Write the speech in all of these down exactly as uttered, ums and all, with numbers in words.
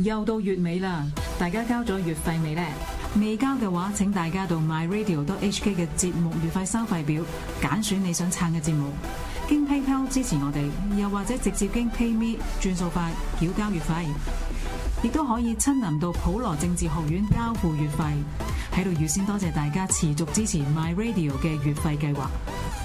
又到月尾啦，大家交咗月費未呢？未交嘅話，請大家到 my radio dot h k 嘅節目月費收費表揀選你想撐嘅節目，經 PayPal 支持我哋，又或者直接經 PayMe 轉數快繳交月費，亦都可以親臨到普羅政治學院交付月費。喺度預先多謝大家持續支持 My Radio 嘅月費計劃。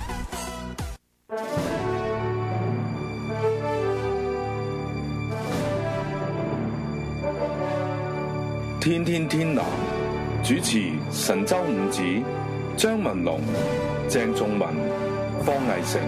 天天天藍主持神州五子張文龍、鄭仲文、方毅成。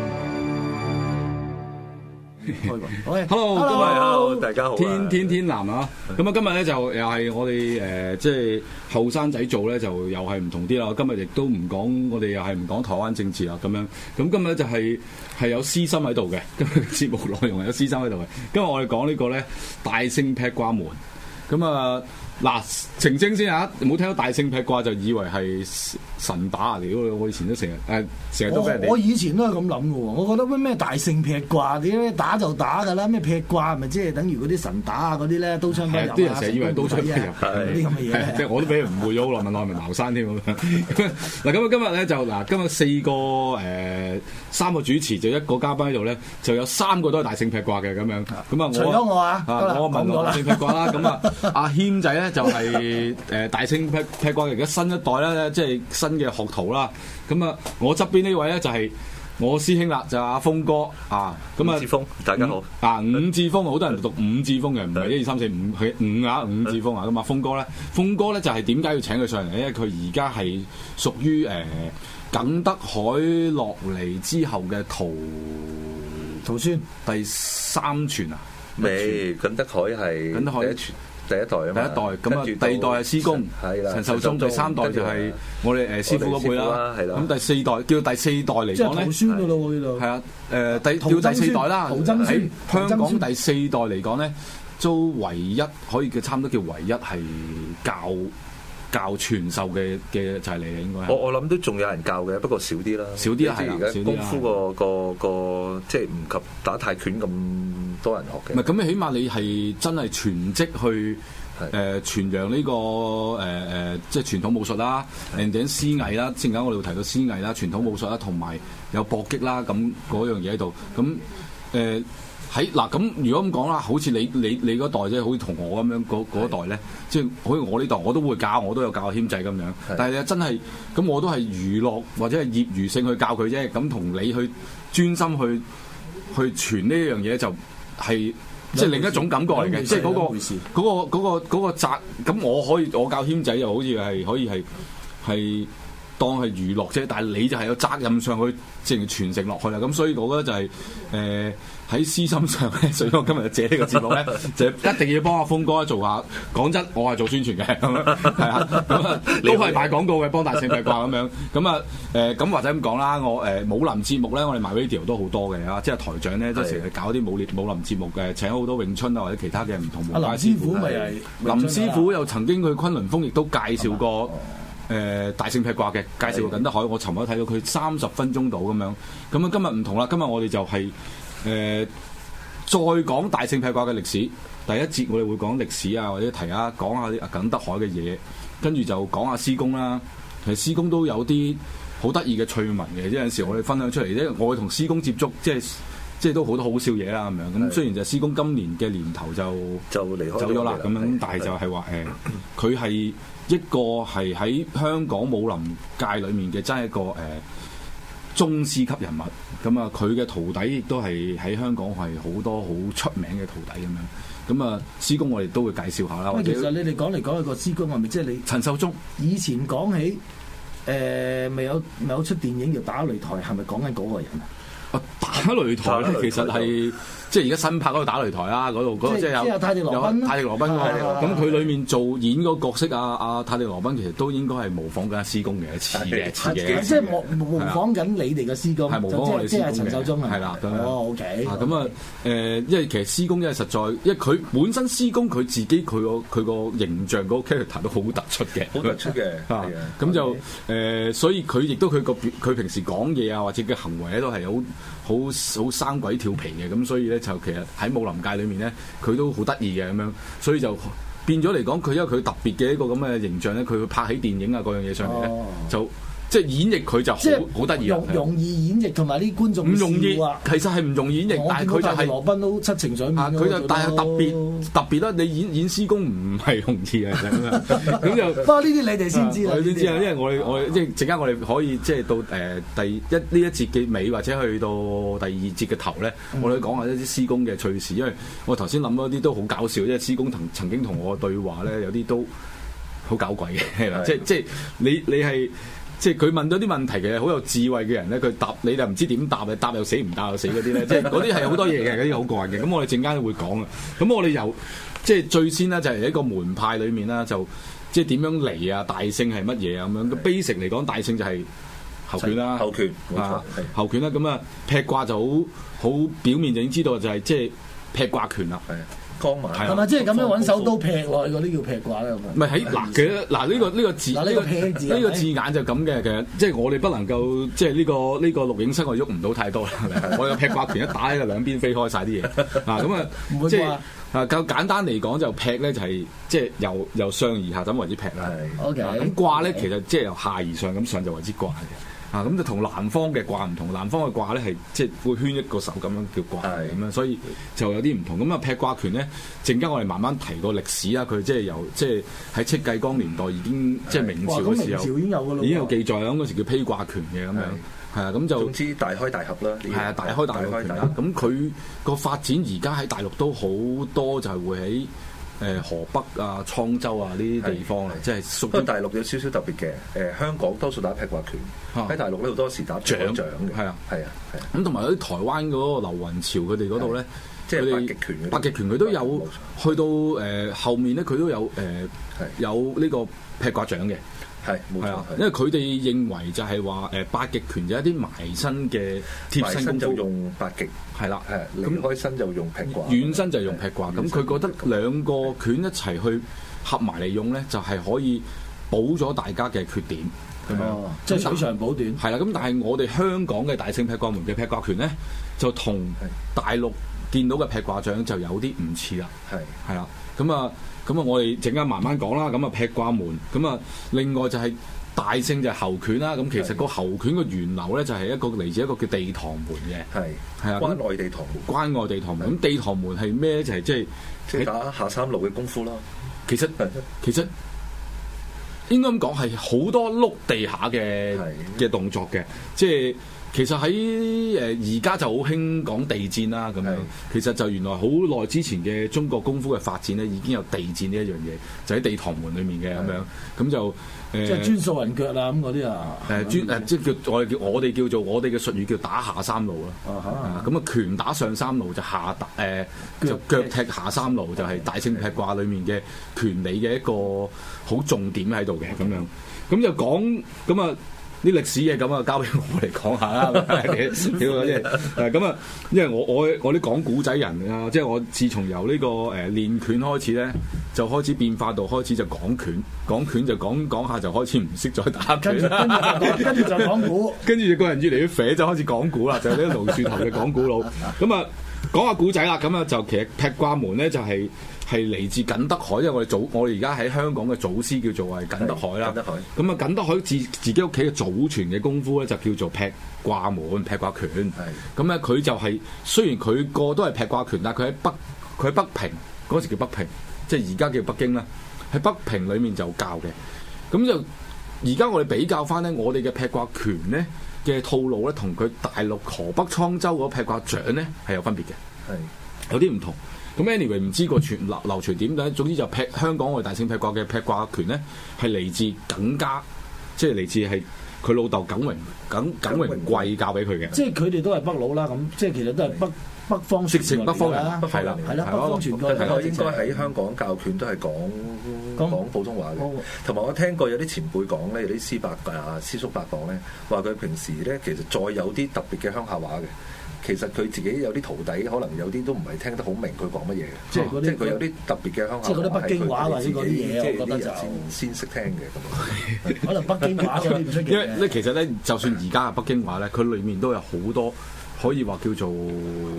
Hello， 大家好， 天天天藍啊！咁啊，今日咧就又係我哋誒、呃，即係後生仔做咧，就又係唔同啲啦。今日亦都唔講，我哋又係唔講台灣政治啦。咁樣，咁今日咧就係、是、係有私心喺度嘅。今日節目內容係有私心喺度嘅。今日我哋講呢個咧大聖劈掛門。咁啊嗱，澄清先嚇，冇聽到大聖劈掛就以為係神打啊！屌，我以前都成日誒，成日都俾人哋。 我以前都係咁諗嘅喎，我覺得咩咩大聖劈掛，啲打就打㗎啦，咩劈掛咪即係等於嗰啲神打啊嗰啲咧，刀槍不入啊， 啲人成日以為刀槍不入嗰啲咁嘅嘢。 即係我都俾人誤會咗好耐，問我係咪茅山添咁樣。嗱咁啊，今日咧就嗱，今日四個誒、呃、三個主持就一個嘉賓喺度咧，就有三個都係大聖劈掛嘅咁樣。咁啊， 除咗我啊， 我問我大聖劈掛啦。咁啊，阿謙仔咧就係、是、誒大聖劈劈掛嘅而家新一代咧，即係新嘅學徒啦。咁啊，我側邊呢位咧就係我師兄啦，就阿、是、峰哥啊。咁啊， 伍志峰，大家好。 啊，伍志峰，好多人讀伍志峰嘅，唔係一二三四五，佢五啊，伍志峰啊。咁啊，峰哥咧，峰哥咧就係點解要請佢上嚟咧？因為佢而家係屬於誒耿德海落嚟之後嘅徒徒孫第三傳啊。 未，耿德海係耿德海第一傳。第一代啊嘛， 第一代咁啊，第二代係師公， 係啦， 陳壽忠，第三代就係我哋誒師傅嗰輩啦， 係啦。 咁第四代叫第四代嚟講咧， 即係徒孫噶咯喎呢度。 係啊，誒第叫第四代啦，喺香港第四代嚟講咧，都唯一可以叫差唔多叫唯一係教教傳授嘅嘅就係你嘅應該係。 我我諗都仲有人教嘅，不過少啲啦， 少啲啦，係啦， 而家功夫個個個即係唔及打泰拳咁多人學嘅。 唔係咁，起碼你係真係全職去誒傳揚呢個誒誒、呃、即係傳統武術啦，人哋師藝啦，陣間我哋會提到師藝啦、傳統武術啦，同埋有搏擊啦，咁嗰樣嘢喺度。咁誒喺嗱咁，如果咁講啦，好似你你你嗰代啫，好似同我咁樣嗰嗰代咧，即係好似我呢代，我都會教，我都有教阿謙仔咁樣。但係你真係咁，我都係娛樂或者係業餘性去教佢啫。咁同你去專心去去傳呢樣嘢就係。即係另一種感覺嚟嘅，即係嗰個嗰個嗰個嗰個責咁，我可以我教謙仔又好似係可以係係當係娛樂啫，但係你就係有責任上去即係傳承落去啦。咁所以我覺得就係誒喺私心上咧，所以我今日借呢個節目咧，就一定要幫阿峰哥做下。講真，我係做宣傳嘅，係啊，咁啊都係賣廣告嘅，幫大聖劈掛咁樣。咁啊誒咁或者咁講啦，我誒武林節目咧，我哋 My Radio 都好多嘅啊，即係台長咧都成日搞啲武烈武林節目嘅，請好多詠春啊或者其他嘅唔同門派師傅。 林師傅咪係林師傅又曾經去崑崙峰，亦都介紹過。誒、呃、大聖劈掛嘅介紹過耿德海，我尋日睇到佢三十分鐘到咁樣，咁啊今日唔同啦，今日我哋就係、是、誒、呃、再講大聖劈掛嘅歷史。第一節我哋會講歷史啊，或者提下講下啲耿德海嘅嘢，跟住就講下師公啦。其實師公都有啲好得意嘅趣聞嘅，即係有陣時我哋分享出嚟，因為我會同師公接觸，即係即係都好多好笑嘢啦咁樣。咁雖然就係師公今年嘅年頭就就離開走咗啦，咁樣，但係就係話誒，佢係。一個係喺香港武林界裏面嘅真係一個誒、呃、宗師級人物，咁啊佢嘅徒弟亦都係喺香港係好多好出名嘅徒弟咁樣，咁啊師公我哋都會介紹下啦。 其實你哋講嚟講去個師公係咪即係你陳壽忠？ 以前講起誒，未、呃、有未有出電影叫打擂台，係咪講緊嗰個人啊？ 啊打擂台咧，其實係。即係而家新拍嗰個打擂台啦，嗰度嗰個即係有泰迪羅賓， 泰迪羅賓咁佢裏面做演嗰個角色啊，阿泰迪羅賓其實都應該係模仿緊師公嘅，似嘅似嘅， 即係模模仿緊你哋嘅師公， 係模仿我哋師公嘅， 即係陳壽忠係啦。 哦 ，OK。 咁啊誒，因為其實師公因為實在，因為佢本身師公佢自己佢個佢個形象嗰個 character 都好突出嘅， 好突出嘅。 咁就誒，所以佢亦都佢個佢平時講嘢啊，或者嘅行為咧都係好好好生鬼調皮嘅，咁所以咧。 咧，就其實喺武林界裏面咧，佢都好得意嘅咁樣，所以就變咗嚟講，佢因為佢特別嘅一個咁嘅形象咧，佢會拍起電影啊嗰樣嘢上嚟咧， 哦、 就。即係演繹佢就好好得意， 容容易演繹同埋啲觀眾唔容易啊， 其實係唔容易演繹，但係佢就係羅賓都七情上面啊，佢就但係特別特別啦，你演演師公唔係容易嘅咁樣，咁就不過呢啲你哋先知啦， 你先知啊，因為我哋我即係陣間我哋可以即係到誒第一呢一節嘅尾或者去到第二節嘅頭咧，嗯、我哋講下一啲師公嘅趣事，因為我頭先諗嗰啲都好搞笑，因為師公曾曾經同我對話咧，有啲都好搞鬼嘅，的即係即係你你係。即係佢問咗啲問題嘅，好有智慧嘅人咧，佢答你就唔知點答，你答又死唔答又死嗰啲咧，即係嗰啲係好多嘢嘅，嗰啲好過癮嘅。咁我哋陣間會講啊。咁我哋由即係最先咧就係一個門派裏面啦，就即係點樣嚟啊？大聖係乜嘢啊？咁樣個 basic 嚟講，大聖就係猴拳啦， 猴拳啊，猴拳啦。咁啊，劈掛就好好表面就已經知道就係即係劈掛拳啦。 光馬係咪即係咁樣揾手刀劈落去嗰啲叫劈掛咧？ 唔係喺嗱，其實嗱呢個呢個字呢個呢個字眼就咁嘅，其實即係我哋不能夠即係呢個呢個錄影室我喐唔到太多啦。我有劈掛拳一打喺度兩邊飛開晒啲嘢啊！咁啊，即係啊夠簡單嚟講就劈咧就係即係由由上而下咁為之劈啦。 OK， 咁掛咧其實即係由下而上咁上就為之掛嘅。啊，咁就同南方嘅掛唔同，南方嘅掛咧係即係會圈一個手咁樣叫掛咁樣，所以就有啲唔同。咁啊劈掛拳咧，陣間我哋慢慢提個歷史啦。佢即係由即係喺戚繼光年代已經即係明朝嘅時候已經有㗎啦， 已經有記載啦。咁嗰時叫披掛拳嘅咁樣，係啊，咁就總之大開大合啦。係啊， 大開大合拳啦。咁佢個發展而家喺大陸都好多，就係會喺誒河北啊、滄州啊呢啲地方嚟，即係屬於。不過大陸有少少特別嘅，誒香港多數打劈掛拳，喺大陸咧好多時打掌掌嘅，係啊係啊係啊。咁同埋有啲台灣嗰個劉雲潮佢哋嗰度咧，即係八極拳，八極拳佢都有去到誒後面咧，佢都有誒有呢個劈掛掌嘅。係，冇錯，因為佢哋認為就係話誒八極拳就一啲埋身嘅貼身功夫，就用八極，係啦，係咁開身就用劈掛，軟身就用劈掛。咁佢覺得兩個拳一齊去合埋嚟用咧，就係可以補咗大家嘅缺點，咁樣， 即係取長補短。係啦，咁但係我哋香港嘅大聖劈掛門嘅劈掛拳咧，就同大陸見到嘅劈掛掌就有啲唔似啦。係係啦，咁啊。咁啊，我哋陣間慢慢講啦。咁啊，劈掛門。咁啊，另外就係大聖就係猴拳啦。咁其實個猴拳嘅源流咧，就係一個嚟自一個叫地堂門嘅。係係啊，關外地堂門。關外地堂門。咁地堂門係咩？就係即係即係打下三路嘅功夫啦。其實其實應該咁講係好多碌地下嘅嘅動作嘅，即係。其實喺誒而家就好興講地戰啦，咁樣其實就原來好耐之前嘅中國功夫嘅發展咧，已經有地戰呢一樣嘢，就喺地堂門裏面嘅咁樣，咁就誒即係專掃人腳啊咁嗰啲啊， 誒專誒即係叫我哋叫我哋叫做我哋嘅術語叫打下三路啦，咁啊拳打上三路就下打誒就腳踢下三路，就係大聖劈掛裏面嘅拳理嘅一個好重點喺度嘅咁樣，咁就講咁啊。啲歷史嘢咁啊，交俾我嚟講下啦。屌，即係誒咁啊，因為我我我啲講古仔人啊，即係我自從由呢個誒練拳開始咧，就開始變化到開始就講拳，講拳就講講下就開始唔識再打拳啦。 跟住就講古， 跟住個人越嚟越肥，就開始講古啦，就係呢個盧樹頭嘅講古佬。咁啊，講下古仔啦。咁啊，就其實劈掛門咧就係、是。係嚟自耿德海，因為我哋祖我哋而家喺香港嘅祖師叫做係耿德海啦。耿德海咁啊，耿德海自自己屋企嘅祖傳嘅功夫咧，就叫做劈掛門、劈掛拳。咁咧，佢就係、是、雖然佢個都係劈掛拳，但係佢喺北佢喺北平嗰時叫北平，即係而家叫北京啦。喺北平裡面就教嘅。咁就而家我哋比較翻咧，我哋嘅劈掛拳咧嘅套路咧，同佢大陸河北滄州嗰劈掛掌咧係有分別嘅，係有啲唔同。咁 anyway 唔知個傳流流傳點解，總之就劈香港我哋大聖劈掛嘅劈掛拳咧，係嚟自耿家，即係嚟自係佢老豆耿榮耿耿榮貴教俾佢嘅。 即係佢哋都係北佬啦，咁即係其實都係北北方直情北方人啦，係啦， 係啦，北方傳過嚟。 我應該喺香港教拳都係講講普通話嘅，同埋我聽過有啲前輩講咧，有啲師伯啊、師叔伯講咧，話佢平時咧其實再有啲特別嘅鄉下話嘅。其實佢自己有啲徒弟，可能有啲都唔係聽得好明佢講乜嘢嘅，即係即係佢有啲特別嘅鄉下話， 即係嗰啲北京話或者嗰啲嘢，我覺得就先先識聽嘅咁。 可能北京話有啲唔出奇。 因為咧，其實咧，就算而家嘅北京話咧，佢裡面都有好多可以話叫做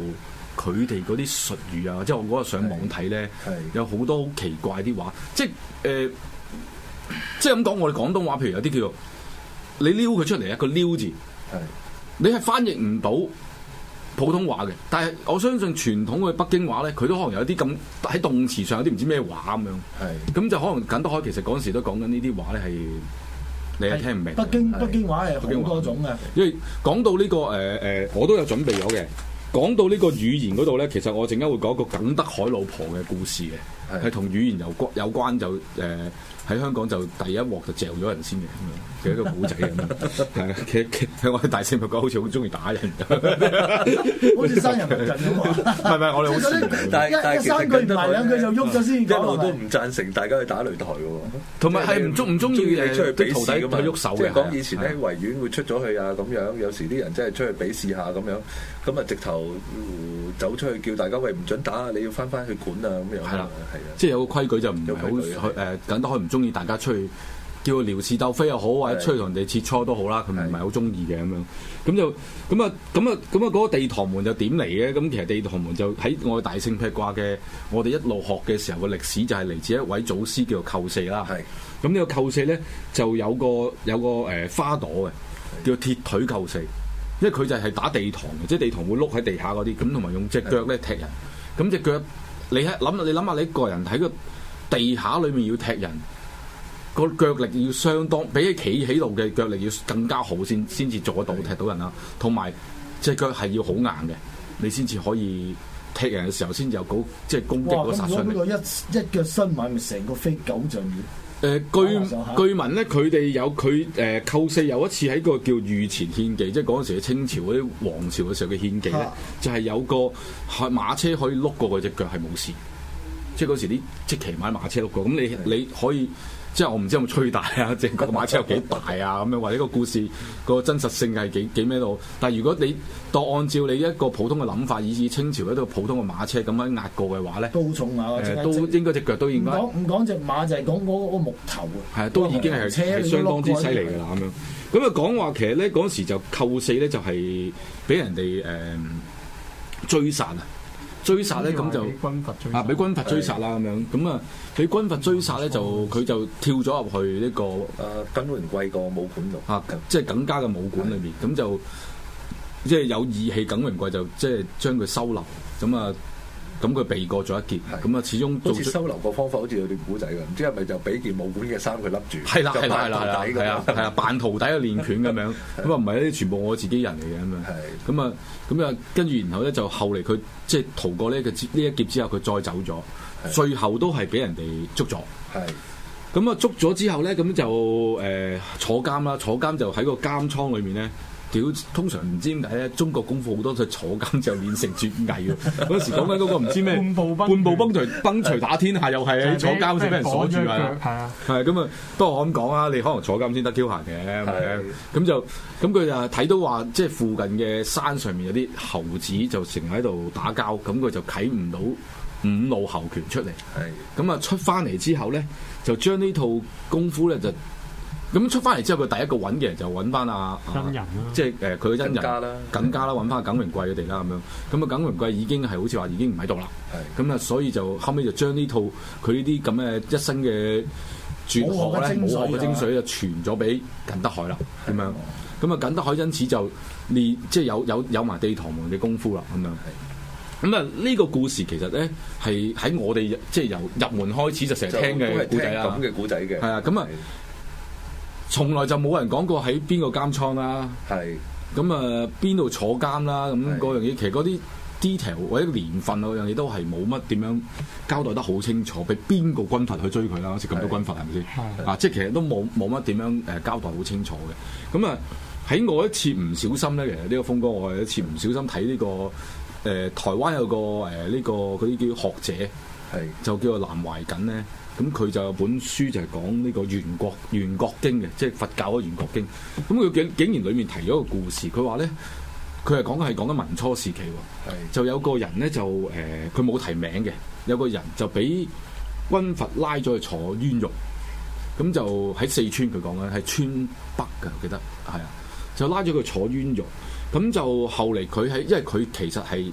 佢哋嗰啲術語啊，即係我嗰日上網睇咧，有好多好奇怪啲話，即係誒、呃，即係咁講，我哋廣東話，譬如有啲叫做你撩佢出嚟一個撩字，你係翻譯唔到普通話嘅，但係我相信傳統嘅北京話咧，佢都可能有啲咁喺動詞上有啲唔知咩話咁樣，咁就可能耿德海其實嗰陣時都講緊呢啲話咧係。你係聽唔明？ 北京北京話係好多種嘅， 因為講到呢、這個誒誒、呃，我都有準備咗嘅。講到呢個語言嗰度咧，其實我陣間會講一個耿德海老婆嘅故事嘅，係同語言有關有關就誒喺、呃、香港就第一鑊就嚼咗人先嘅咁樣嘅一個古仔咁樣。係啊，其實其實我哋大四咪講好似好中意打人， 好似生人勿近咁喎。 唔係唔係，我哋好善良。 但係但係一三句唔埋兩句就喐咗先。 一路都唔贊成大家去打擂台嘅喎， 同埋係唔中唔中意誒出去比試咁去喐手嘅。 即係講以前咧維園會出咗去啊咁樣，有時啲人真係出去比試下咁樣，咁啊直頭。走出去叫大家喂唔準打，你要翻翻去管啊咁樣。係啦，係啊，即係有個規矩就唔係好誒，耿德海唔中意大家出去叫佢撩事鬥非又好，或者出去同人哋切磋都好啦，佢唔係好中意嘅咁樣。咁就咁啊咁啊咁啊嗰個地堂門就點嚟嘅？咁其實地堂門就喺我哋大聖劈掛嘅，我哋一路學嘅時候嘅歷史就係嚟自一位祖師叫做寇四啦。係咁呢個寇四咧就有個有個誒、呃、花朵嘅，叫鐵腿寇四。因為佢就係打地堂嘅，即係地堂會碌喺地下嗰啲，咁同埋用隻腳咧踢人。咁隻腳你喺諗，你諗下你一個人喺個地下裏面要踢人，個腳力要相當比起企喺度嘅腳力要更加好先先至做得到踢到人啦。同埋隻腳係要好硬嘅，你先至可以踢人嘅時候先有嗰即係攻擊嗰殺傷力。 哇！咁一一腳伸埋，咪成個飛狗像魚。 誒、呃、據據聞咧，佢哋有佢誒寇四有一次喺個叫御前獻技，即係嗰陣時嘅清朝嗰啲皇朝嘅時候嘅獻技咧，啊、就係有個馬車可以碌過佢隻腳係冇事，即係嗰時啲即騎馬馬車碌過，咁你你可以。即係我唔知有冇吹大啊，即係個馬車有幾大啊咁樣，或者個故事個真實性係幾幾咩度？但係如果你當按照你一個普通嘅諗法，以至清朝一個普通嘅馬車咁樣壓過嘅話咧， 都重啊！ 誒都應該隻腳都應該唔講唔講隻馬就係講嗰個木頭啊， 係啊，都已經係係相當之犀利㗎啦咁樣。咁啊講話其實咧嗰陣時就寇四咧就係俾人哋誒、呃、追殺啊！追殺咧咁就啊，俾軍閥追殺啦咁樣，咁啊俾軍閥追殺咧就佢就跳咗入去呢個誒耿榮貴個武館度啊，即係耿家嘅武館裏面，咁就即係有義氣，耿榮貴就即係將佢收留，咁啊咁佢避過咗一劫，咁啊始終好似收留個方法好似有段古仔㗎，唔知係咪就俾件武館嘅衫佢笠住？係啦係啦係啦係啊係啊，扮徒弟去練拳咁樣，咁啊唔係啲全部我自己人嚟嘅咁樣，咁啊咁啊跟住然後咧就後嚟佢即係逃過呢個呢一劫之後，佢再走咗，最後都係俾人哋捉咗。係咁啊捉咗之後咧，咁就誒、呃、坐監啦，坐監就喺個監倉裏面咧。屌，通常唔知點解咧，中國功夫好多都係坐監就練成絕藝嘅。嗰時講緊嗰個唔知咩半步半步崩錘崩錘打天下，又係喺坐監先俾人鎖住啊！係啊，係咁啊，不過我咁講啊，你可能坐監先得 Q 閒嘅，咁就咁佢就睇到話，即係附近嘅山上面有啲猴子就成日喺度打交，咁佢就啟唔到五路猴拳出嚟。係咁啊，出翻嚟之後咧，就將呢套功夫咧就。咁出翻嚟之後，佢第一個揾嘅人就揾翻阿恩人啦，即係誒佢嘅恩人耿家啦，揾翻耿榮貴佢哋啦咁樣。咁啊，耿榮貴已經係好似話已經唔喺度啦。係咁啊，所以就後尾就將呢套佢呢啲咁嘅一生嘅絕學咧，武學嘅精髓就傳咗俾耿德海啦。咁樣咁啊，耿德海因此就練即係有有有埋地堂門嘅功夫啦。咁樣咁啊，呢個故事其實咧係喺我哋即係由入門開始就成日聽嘅古仔啦。咁嘅古仔嘅係啊，咁啊。從來就冇人講過喺邊個監倉啦，係咁啊邊度坐監啦，咁嗰樣嘢其實嗰啲 detail 或者年份嗰樣嘢都係冇乜點樣交代得好清楚，俾邊個軍閥去追佢啦？好似咁多軍閥係咪先？啊，即係其實都冇冇乜點樣誒交代好清楚嘅。咁啊喺我一次唔小心咧，其實呢個峰哥我係一次唔小心睇呢、呢個誒、呃、台灣有個誒呢、呃呢個嗰啲叫學者，係就叫做南懷瑾咧。咁佢就有本書就係講呢個圓覺圓覺經嘅，即係佛教嘅圓覺經。咁佢竟竟然裡面提咗個故事，佢話咧，佢係講緊係講緊民初時期喎，就有個人咧就誒，佢、呃、冇提名嘅，有個人就俾軍閥拉咗去坐冤獄，咁就喺四川，佢講緊係川北㗎，我記得係啊，就拉咗佢坐冤獄，咁就後嚟佢喺，因為佢其實係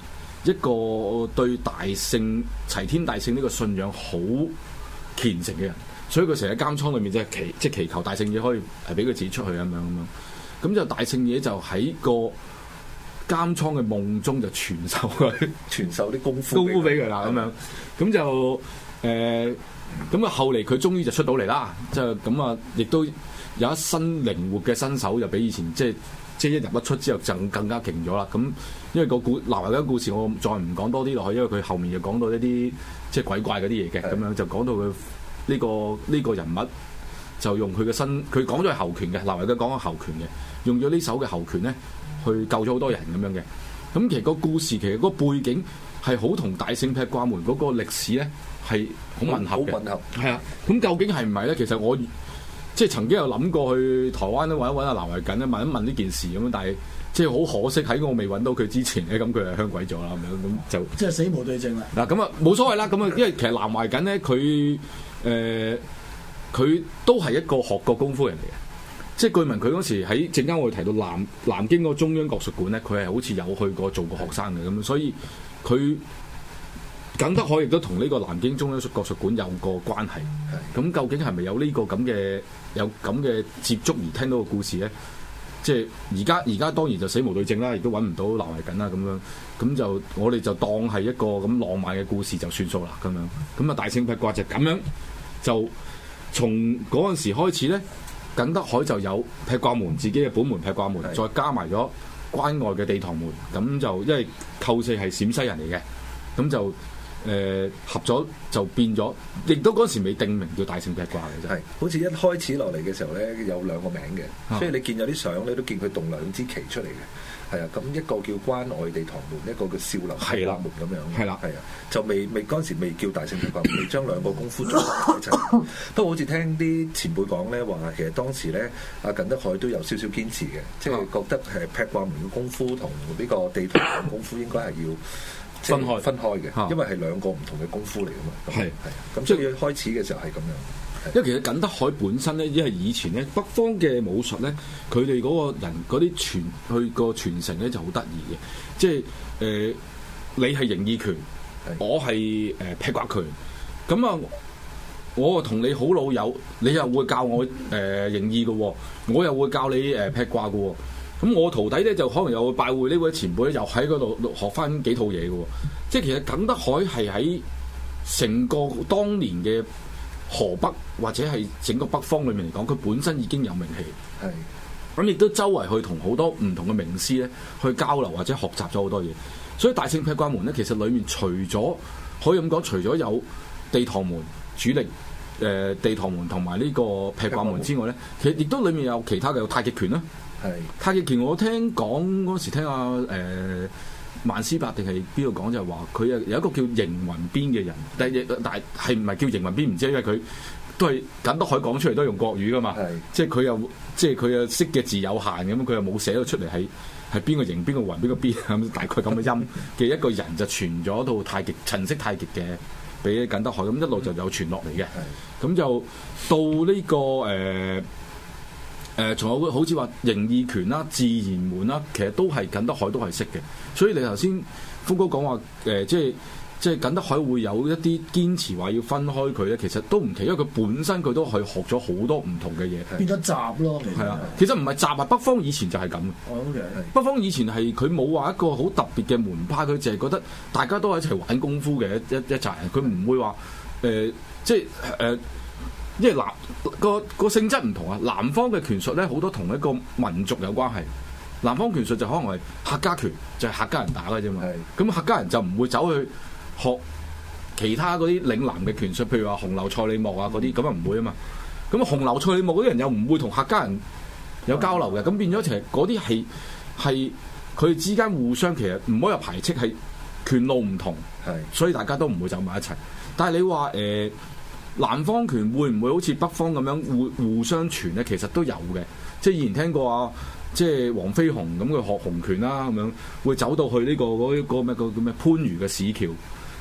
一個對大聖齊天大聖呢個信仰好虔誠嘅人，所以佢成日喺監倉裏面即係祈即係祈求大聖爺可以係俾佢自己出去咁樣咁樣，咁就大聖爺就喺個監倉嘅夢中就傳授佢傳授啲功夫功夫俾佢啦咁樣，咁就誒咁啊後嚟佢終於就出到嚟啦，即係咁啊亦都有一身靈活嘅身手，就比以前即係。即係一入一出之後就更加勁咗啦，咁因為個故南華嘅故事我再唔講多啲落去，因為佢後面就講到一啲即係鬼怪嗰啲嘢嘅，咁樣就講到佢呢個呢個人物就用佢嘅身，佢講咗係猴拳嘅，南華嘅講咗猴拳嘅，用咗呢手嘅猴拳咧去救咗好多人咁樣嘅。咁其實個故事其實個背景係好同大聖劈掛門嗰個歷史咧係好吻合嘅， 好吻合係啊。咁究竟係唔係咧？其實我即係曾經有諗過去台灣咧揾一揾阿南懷瑾咧問一問呢件事咁樣，但係即係好可惜喺我未揾到佢之前咧，咁佢係香鬼咗啦咁樣，咁就即係死無對證啦。 嗱咁啊冇所謂啦，咁啊因為其實南懷瑾咧佢誒佢都係一個學過功夫人嚟嘅，即係據聞佢嗰時喺陣間我哋提到南南京嗰個中央國術館咧，佢係好似有去過做過學生嘅咁，所以佢。耿德海亦都同呢個南京中央國術館有個關係，咁究竟係咪有呢個咁嘅有咁嘅接觸而聽到個故事咧？即係而家而家當然就死無對證啦，亦都揾唔到南懷瑾啦咁樣，咁就我哋就當係一個咁浪漫嘅故事就算數啦咁樣。咁啊大聖劈掛就咁樣，就從嗰陣時開始咧，耿德海就有劈掛門自己嘅本門劈掛門，再加埋咗關外嘅地堂門，咁就因為寇四係陝西人嚟嘅，咁就。誒、呃、合咗就變咗，亦都嗰時未定名叫大聖劈掛嘅啫。係， 好似一開始落嚟嘅時候咧，有兩個名嘅，啊、所以你見有啲相咧都見佢動兩支旗出嚟嘅。係啊，咁一個叫關外地堂門，一個叫少林劈掛門咁樣。係啦，係啊，就未未嗰陣時未叫大聖劈掛門，未將兩個功夫組埋一齊。不過好似聽啲前輩講咧，話其實當時咧，阿耿德海都有少少堅持嘅，即係覺得係劈掛門嘅功夫同呢個地堂嘅功夫應該係要。分開分開嘅，因為係兩個唔同嘅功夫嚟噶嘛。係係，咁所以開始嘅時候係咁樣。 因為其實耿德海本身咧，因為以前咧北方嘅武術咧，佢哋嗰個人嗰啲傳去個傳承咧就好得意嘅，即係誒、呃、你係形意拳，我係誒、呃、劈掛拳，咁啊我同你好老友，你又會教我誒、呃、形意嘅，我又會教你誒、呃、劈掛嘅。咁我徒弟咧就可能又會拜會呢位前輩咧，又喺嗰度學翻幾套嘢嘅喎。即係其實耿德海係喺成個當年嘅河北或者係整個北方裏面嚟講，佢本身已經有名氣。係咁亦都周圍去同好多唔同嘅名師咧去交流或者學習咗好多嘢。所以大聖劈掛門咧，其實裡面除咗可以咁講，除咗有地堂門主力誒、呃、地堂門同埋呢個劈掛門之外咧，其實亦都裡面有其他嘅，有太極拳啦。係太極拳，我聽講嗰時聽阿誒、呃、萬斯伯定係邊度講就係話佢有有一個叫邢雲邊嘅人，但係但係係唔係叫邢雲邊唔知，因為佢都係耿德海講出嚟都係用國語噶嘛，即係佢又即係佢又識嘅字有限咁，佢又冇寫到出嚟係係邊個邢邊個雲邊個邊咁大概咁嘅音嘅一個人就傳咗套太極陳式太極嘅俾耿德海，咁一路就有傳落嚟嘅，咁就到呢、這個誒。呃誒，仲、呃、有好似話形意拳啦、自然門啦，其實都係耿德海都係識嘅。所以你頭先鋒哥講話誒、呃，即係即係耿德海會有一啲堅持話要分開佢咧，其實都唔奇，因為佢本身佢都係學咗好多唔同嘅嘢， 變咗雜咯。 係啊，其實唔係雜啊，北方以前就係咁。 哦 okay. 北方以前係佢冇話一個好特別嘅門派，佢淨係覺得大家都係一齊玩功夫嘅一一紮人，佢唔會話誒、呃，即係誒。呃因為南個個性質唔同啊，南方嘅拳術咧好多同一個民族有關係。南方拳術就可能係客家拳，就係、是、客家人打嘅啫嘛。咁客家人就唔會走去學其他嗰啲嶺南嘅拳術，譬如話紅樓、蔡李莫啊嗰啲，咁啊唔會啊嘛。咁紅樓、蔡李莫嗰啲人又唔會同客家人有交流嘅，咁變咗其實嗰啲係係佢哋之間互相其實唔可以有排斥，係拳路唔同，所以大家都唔會走埋一齊。但係你話誒？呃南方拳會唔會好似北方咁樣互互相傳咧？其實都有嘅，即係以前聽過啊，即係黃飛鴻咁佢學洪拳啦，咁樣會走到去呢、這個嗰、那個咩、那個叫咩番禺嘅市橋，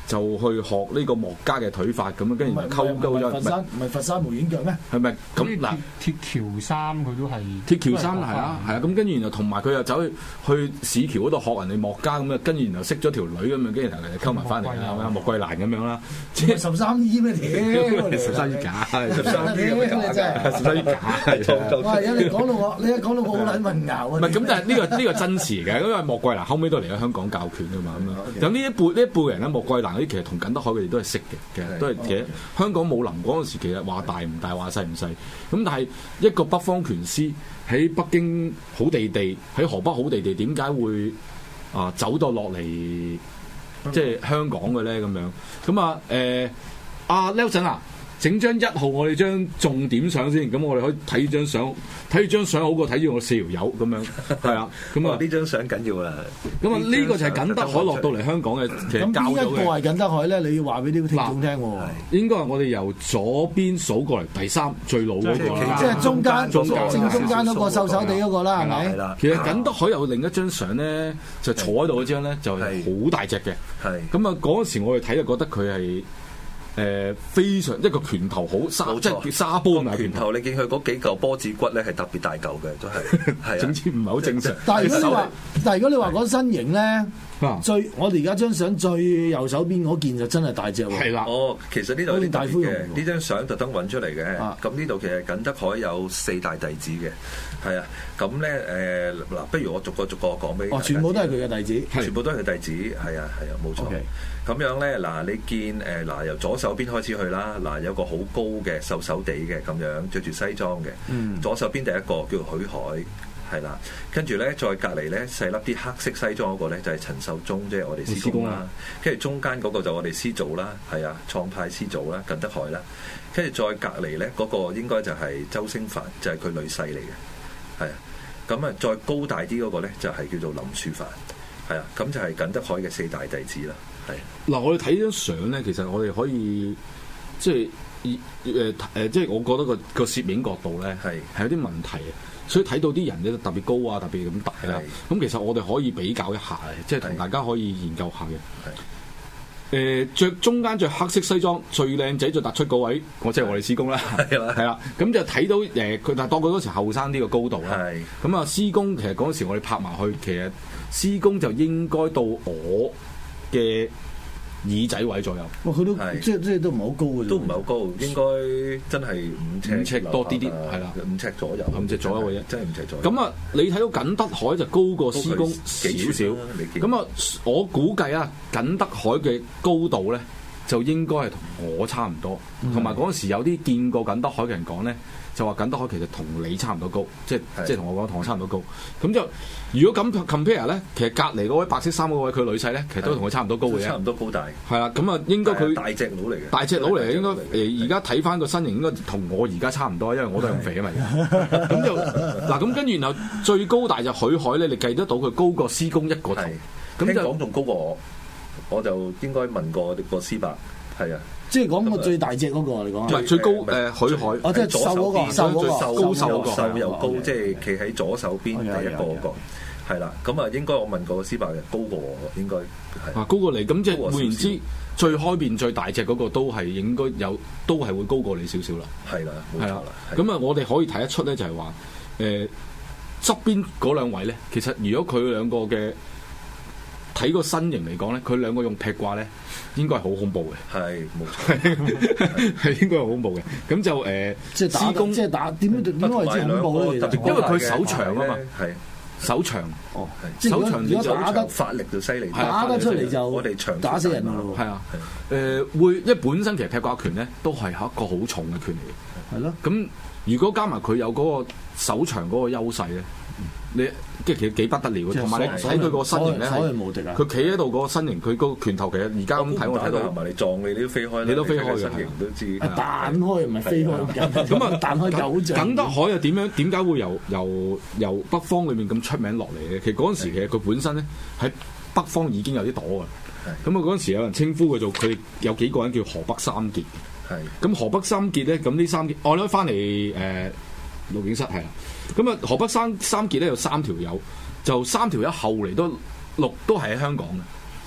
就去學呢個莫家嘅腿法咁樣，跟住溝溝咗。 佛山唔係佛山無影腳咩？ 係咪咁嗱？ 鐵橋衫佢都係鐵橋衫係啊係啊，咁跟住然後同埋佢又走去去市橋嗰度學人哋莫家咁啊，跟住然後識咗條女咁樣，跟住然後溝埋翻嚟啦，莫桂蘭咁樣啦。 即係十三姨咩屌？ 十三姨假，十三姨真係十三姨假。 哇！而家你講到我，你一講到我好撚混淆啊！ 唔係咁，但係呢個呢個真詞嘅，因為莫桂蘭後尾都嚟咗香港教拳㗎嘛咁樣。咁呢一輩呢一輩人咧，莫桂蘭嗰啲其實同緊德海佢哋都係識嘅，其實都係其實香港武林嗰陣時其實話大唔大，話細唔細。咁但係一個北方拳師喺北京好地地，喺河北好地地，點解會啊走到落嚟即係香港嘅咧？咁樣咁啊誒阿 Nelson 啊！整張一號，我哋將重點相先，咁我哋可以睇張相，睇住張相好過睇住我四條友咁樣，係啊，咁啊呢張相緊要啦。 咁啊呢個就係緊德海落到嚟香港嘅，其實教咗嘅。咁邊一個係緊德海咧？你要話俾啲聽眾聽喎。應該係我哋由左邊數過嚟第三最老嗰個， 即係中間正中間嗰個瘦瘦地嗰個啦，係咪？ 係啦。 其實緊德海有另一張相咧，就坐喺度嗰張咧，就係好大隻嘅。係。咁啊嗰陣時我哋睇就覺得佢係。誒、呃、非常一個拳頭好沙，即係叫沙波咁嘅拳頭。 你見佢嗰幾嚿波子骨咧係特別大嚿嘅，都係係。總之唔係好正常。 但係如果你話，但係如果你話嗰身形咧，啊、最我哋而家張相最右手邊嗰件就真係大隻喎。 係啦。 哦，其實呢度啲大夫嘅呢張相特登揾出嚟嘅。咁呢度其實緊德海有四大弟子嘅。係啊，咁咧誒嗱，不如我逐個逐個講俾。 哦，全部都係佢嘅弟子， 全部都係佢弟子，係啊係啊，冇錯。咁 Okay. 樣咧嗱，你見誒嗱、呃、由左手邊開始去啦，嗱有個好高嘅瘦瘦地嘅咁樣，着住西裝嘅。嗯。左手邊第一個叫許海，係啦，跟住咧再隔離咧細粒啲黑色西裝嗰個咧就係陳壽忠，即係我哋師公啦。跟住中間嗰個就我哋師祖啦，係啊，創派師祖啦，緊德海啦。跟住再隔離咧嗰個應該就係周星帆，就係佢女婿嚟嘅。係啊，咁啊再高大啲嗰個咧就係叫做林樹凡，係啊，咁就係緊德海嘅四大弟子啦。係嗱，我哋睇張相咧，其實我哋可以即係誒誒，即係我覺得個個攝影角度咧係係有啲問題嘅，所以睇到啲人咧特別高啊，特別咁大啦。咁其實我哋可以比較一下嘅，即係同大家可以研究下嘅。誒著中間着黑色西裝最靚仔就突出嗰位，我即係我哋師公啦，係啦，係啦，咁就睇到誒佢，但係當佢嗰時後生啲個高度啦，咁啊師公其實嗰時我哋拍埋去，其實師公就應該到我嘅耳仔位左右。哇！佢都即係即係都唔係好高嘅， 都唔係好高，應該真係五尺五尺多啲啲，係啦， 五尺左右， 五尺左右嘅啫， 真係五尺左右。 咁啊，你睇到緊德海就高過師公少少，咁啊，我估計啊，緊德海嘅高度咧就應該係同我差唔多，同埋嗰陣時有啲見過緊德海嘅人講咧，就話緊德海其實同你差唔多高，即係即係同我講同我差唔多高。咁就如果咁 compare 咧，其實隔離嗰位白色衫嗰位佢女婿咧，其實都同佢差唔多高嘅， 差唔多高大。 係啦，咁啊應該佢大隻佬嚟嘅， 大隻佬嚟嘅應該誒而家睇翻個身形應該同我而家差唔多，因為我都係咁肥啊嘛。咁就嗱咁跟住然後最高大就許海咧，你計得到佢高過師公一個頭。 咁就講仲高過我，我就應該問過個師伯，係啊。 即係講個最大隻嗰個嚟講， 唔係最高誒許海， 哦即係瘦嗰個，瘦嗰個， 高瘦個，瘦又高，即係企喺左手邊第一個嗰個，係啦。咁啊，應該我問過個師伯嘅，高過我，應該係。啊，高過你，咁即係換言之，最開邊最大隻嗰個都係應該有，都係會高過你少少啦。係啦，係啦。咁啊，我哋可以睇得出咧，就係話誒側邊嗰兩位咧，其實如果佢兩個嘅睇個身形嚟講咧，佢兩個用劈掛咧。應該係好恐怖嘅，係冇錯，係應該係好恐怖嘅。咁就誒，即係師公，即係打點樣點樣為之恐怖咧？因為佢手長啊嘛，係手長，哦，手長如果打得發力就犀利，打得出嚟就我哋長打死人咯。係啊，誒會，因為本身其實劈掛拳咧都係一個好重嘅拳嚟嘅，係咯。咁如果加埋佢有嗰個手長嗰個優勢咧。你即係其實幾不得了，同埋你睇佢個身形咧，佢企喺度嗰個身形，佢個拳頭其實而家咁睇我睇到，同埋你撞你都飛開，你都飛開嘅身形都知。彈開唔係飛開咁啊！彈開九丈。緊德海又點樣？點解會由由由北方裏面咁出名落嚟嘅？其實嗰陣時其實佢本身咧喺北方已經有啲朵㗎。咁啊嗰陣時有人稱呼佢做佢有幾個人叫河北三傑。係。咁河北三傑咧，咁呢三傑我攞翻嚟誒錄影室係啦。咁啊，河北三三傑咧有三條友，就三條友後嚟都六都係喺香港嘅。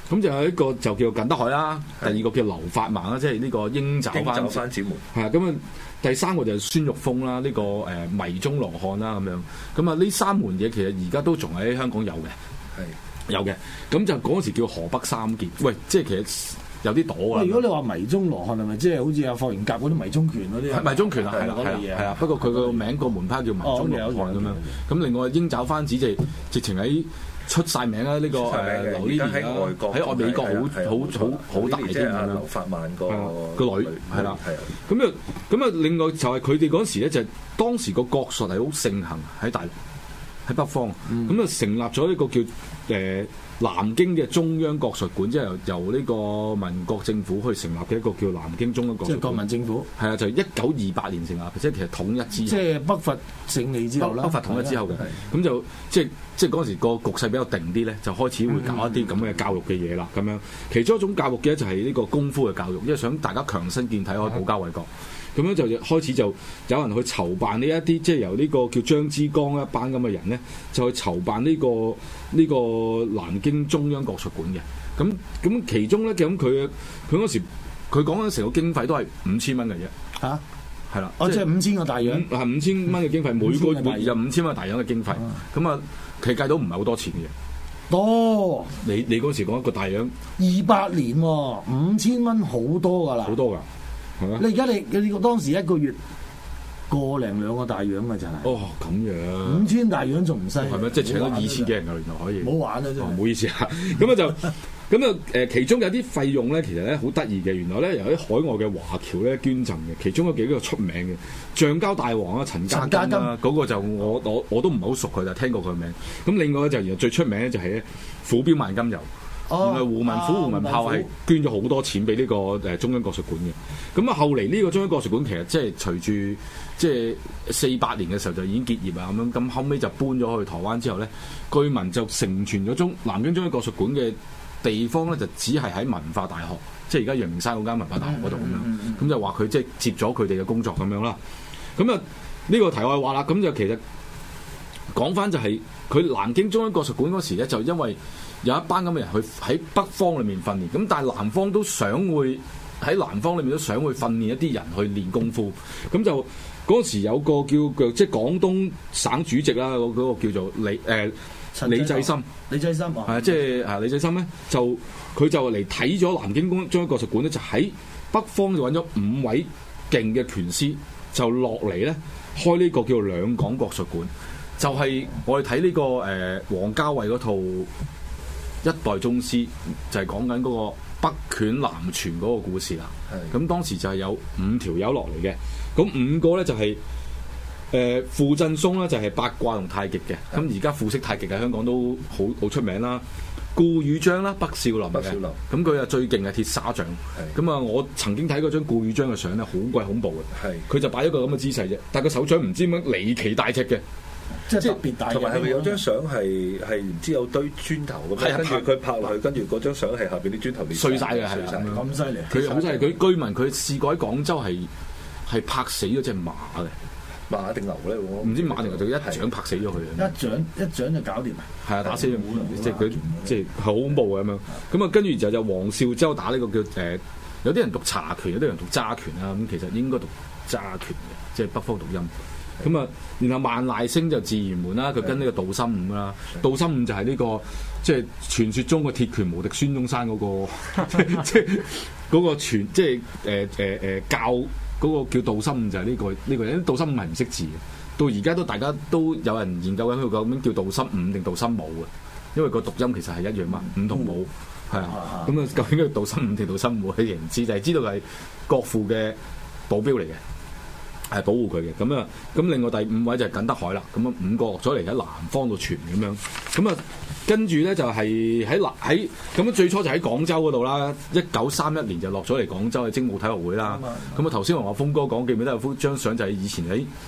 咁就有一個就叫緊德海啦，第二個叫劉發孟啦，即係呢個鷹爪番番子門。係啊，咁啊第三個就係孫玉峰啦，呢、這個誒、呃、迷蹤羅漢啦咁樣。咁啊呢三門嘢其實而家都仲喺香港有嘅，係有嘅。咁就嗰陣時叫河北三傑。喂，即係其實有啲朵啊。如果你話迷蹤羅漢係咪即係好似阿霍元甲嗰啲迷蹤拳嗰啲？ 迷蹤拳啊，係啦，係啦，係啊。不過佢個名個門派叫迷蹤羅漢咁樣。咁另外鷹爪番子就係直情喺出晒名啦！呢、這個誒劉呢喺外國喺外美國好好好好大添咁樣。劉發孟個個女係啦，係啊。咁啊咁啊，另外就係佢哋嗰時咧，就係、是、當時個國術係好盛行喺大陸喺北方。咁啊、嗯，成立咗呢個叫誒、呃、南京嘅中央國術館，即係由由呢個民國政府去成立嘅一個叫南京中央國術館。即係國民政府係啊，就係一九二八年成立，即係其實統一之後。即係北伐勝利之後啦。北伐統一之後嘅，咁就即係。即係嗰陣時個局勢比較定啲咧，就開始會搞一啲咁嘅教育嘅嘢啦。咁樣其中一種教育嘅就係呢個功夫嘅教育，因為想大家強身健體，可以保家衛國。咁樣就開始就有人去籌辦呢一啲，即係由呢個叫張之江一班咁嘅人咧，就去籌辦呢、這個呢、這個南京中央國術館嘅。咁咁其中咧，咁佢佢嗰時佢講緊成個經費都係五千蚊嘅啫。嚇！係啦， 哦，即係五千個大洋， 係五千蚊嘅經費，每個月有五千蚊大洋嘅經費，咁啊，其實計到唔係好多錢嘅。多，你你嗰時講一個大洋二百年喎，五千蚊好多㗎啦， 好多㗎，係咪？ 你而家你你當時一個月個零兩個大洋㗎真係。 哦，咁樣。 五千大洋仲唔犀利？ 係咪？即係請咗二千幾人㗎，原來可以。 唔好玩啊！真係。 唔好意思啊，咁啊就。咁啊，誒其中有啲費用咧，其實咧好得意嘅。原來咧由啲海外嘅華僑咧捐贈嘅，其中有幾個出名嘅橡膠大王啊，陳家金啦，嗰個就我我我都唔係好熟佢，就聽過佢名。咁另外咧就原來最出名咧就係咧虎標萬金油，原來胡文虎、胡文豹係捐咗好多錢俾呢個誒中央國術館嘅。咁啊後嚟呢個中央國術館其實即係隨住即係四八年嘅時候就已經結業啊咁樣，咁後尾就搬咗去台灣之後咧，據聞就承傳咗中南京中央國術館嘅地方咧就只係喺文化大學，即係而家陽明山嗰間文化大學嗰度咁樣，咁、嗯嗯嗯、就話佢即係接咗佢哋嘅工作咁樣啦。咁啊呢個題外話啦，咁就其實講翻就係、是、佢南京中央國術館嗰時咧，就因為有一班咁嘅人去喺北方裏面訓練，咁但係南方都想會喺南方裏面都想會訓練一啲人去練功夫，咁就嗰時有個叫叫即係廣東省主席啦，嗰、那個叫做李誒。呃李濟深， 李濟深啊， 係即係啊，李濟深咧就佢就嚟睇咗南京中央國術館咧，就喺北方就揾咗五位勁嘅拳師，就落嚟咧開呢個叫做兩廣國術館，就係、是、我哋睇呢個誒王家衛嗰套一代宗師，就係講緊嗰個北拳南傳嗰個故事啦。咁當時就係有五條友落嚟嘅，咁五個咧就係、是。誒傅振松咧就係八卦同太極嘅，咁而家傅式太極喺香港都好好出名啦。顧汝章啦，北少林嘅，咁佢啊最勁係鐵砂掌。咁啊，我曾經睇過張顧汝章嘅相咧，好鬼恐怖嘅。佢就擺咗個咁嘅姿勢啫，但係個手掌唔知點樣離奇大隻嘅， 即係特別大。 同埋係咪有張相係係唔知有堆磚頭咁樣，跟住佢拍落去，跟住嗰張相係下邊啲磚頭碎晒嘅，係咁犀利。 佢好犀利，佢據聞佢試過喺廣州係係拍死咗隻馬嘅。 馬定牛咧，我唔知馬定牛就一掌拍死咗佢， 一掌一掌就搞掂啊！ 係啊，打死咗，即係佢即係好恐怖嘅咁樣。咁啊，跟住就就黃少洲打呢個叫誒、呃，有啲人讀茶拳，有啲人讀揸拳啊。咁其實應該讀揸拳嘅，即係北方讀音。咁啊，然後萬籟星就自然門啦，佢跟呢個杜心五啦，杜心五就係呢、這個即係傳說中嘅鐵拳無敵孫中山嗰、那個，即係嗰個傳即係誒誒誒教。嗰個叫杜心五就係呢、這個呢、這個人，杜心五係唔識字嘅，到而家都大家都有人研究緊佢究竟叫杜心五定杜心武嘅，因為個讀音其實係一樣嘛，五同武係啊，咁啊究竟叫杜心五定杜心武，佢唔知，就係知道佢係國父嘅保鏢嚟嘅，係保護佢嘅。咁啊，咁另外第五位就係緊德海啦，咁啊五個落咗嚟喺南方度傳咁樣，咁啊。跟住咧就係喺嗱喺咁樣最初就喺廣州嗰度啦，一九三一年就落咗嚟廣州嘅精武體育會啦。咁啊頭先同阿峰哥講，記唔記得有幅張相就係以前喺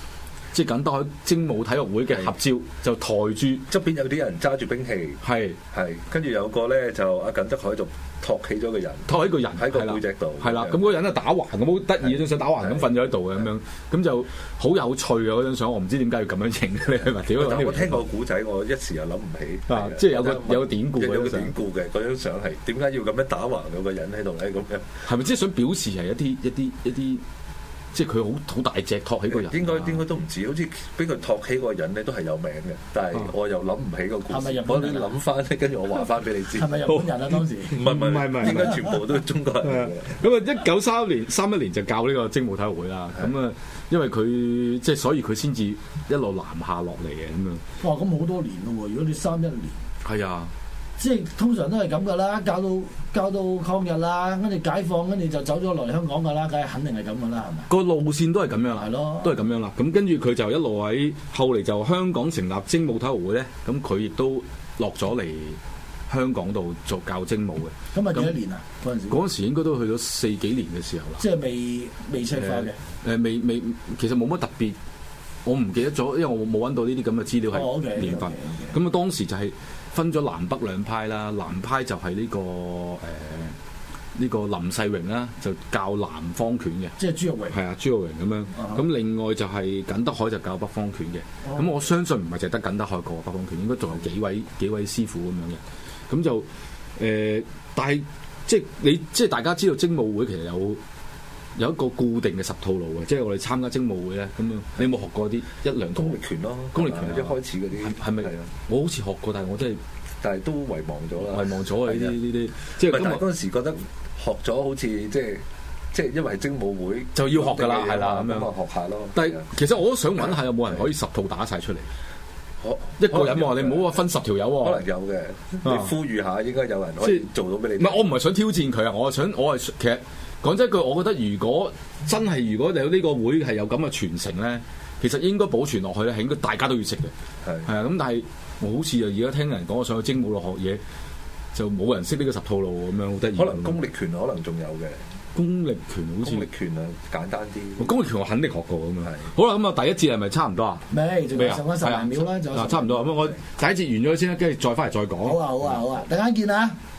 即係緊德海精武體育會嘅合照，就抬住側邊有啲人揸住兵器， 係係跟住有個咧就阿緊德海就托起咗個人， 托起個人喺個背脊度， 係啦，咁嗰個人啊打橫咁好得意，張相打橫咁瞓咗喺度嘅咁樣，咁就好有趣啊！嗰張相我唔知點解要咁樣影咧，係咪？ 但我聽過個古仔，我一時又諗唔起啊！即係有個有個典故嘅， 有個典故嘅嗰張相係點解要咁樣打橫有個人喺度咧？咁樣係咪即係想表示係一啲一啲一啲？即係佢好好大隻托起個人， 應該應該都唔止，好似俾佢托起個人咧都係有名嘅，但係我又諗唔起個故事。 係咪日本人？ 我諗翻，跟住我話翻俾你知。 係咪日本人啊？當時唔係唔係唔係，應該全部都係中國人。 咁啊，一九三年三一年就教呢個精武體育會啦。咁啊，因為佢即係所以佢先至一路南下落嚟嘅咁樣。 哇！咁好多年咯喎，如果你三一年。 係啊。 即係通常都係咁噶啦，教到教到抗日啦，跟住解放，跟住就走咗嚟香港噶啦，梗係肯定係咁噶啦，係咪？ 個路線都係咁樣啦， 係咯， 都係咁樣啦。咁跟住佢就一路喺後嚟就香港成立精武體育會咧，咁佢亦都落咗嚟香港度做教精武嘅。 咁啊幾多年啊？嗰陣時嗰陣時應該都去咗四幾年嘅時候啦。 即係未未赤化嘅。誒、 呃、未未，其實冇乜特別，我唔記得咗，因為我冇揾到呢啲咁嘅資料係年份。咁啊當時就係、是。分咗南北兩派啦，南派就係呢、這個誒呢、呃這個林世榮啦，就教南方拳嘅， 即係朱玉榮， 係啊朱玉榮咁樣。咁、uh-huh. 另外就係緊德海就教北方拳嘅。咁、uh-huh. 我相信唔係淨係得緊德海個北方拳，應該仲有幾位幾位師傅咁樣嘅。咁就誒、呃，但係即係你即係大家知道精武會其實有有一個固定嘅十套路嘅，即係我哋參加精武會咧，咁樣你有冇學過啲一兩套？ 功力拳咯， 功力拳一開始嗰啲係咪？我好似學過，但係我真係， 但係都遺忘咗啦。 遺忘咗啊！呢啲呢啲，即係但係嗰陣時覺得學咗好似即係即係因為精武會就要學㗎啦，係啦咁樣。 咁啊學下咯。 但係其實我都想揾下有冇人可以十套打晒出嚟。一個人喎，你唔好話分十條友喎。 可能有嘅，你呼籲下，應該有人可以做到俾你。 唔係，我唔係想挑戰佢啊！我係想，我係其實講真一句，我覺得如果真係如果有呢個會係有咁嘅傳承咧，其實應該保存落去咧，係應該大家都要識嘅。係係啊，咁但係我好似啊，而家聽人講，我上去精武度學嘢，就冇人識呢個十套路咁樣，好得意。 可能功力拳可能仲有嘅。 功力拳好似功力拳啊，簡單啲。 功力拳我肯定學過咁樣。好啦，咁啊第一節係咪差唔多啊？ 未，仲有十分十零秒啦，就差唔多。咁我第一節完咗先啦，跟住再翻嚟再講。 好啊，好啊，好啊，等陣見啊！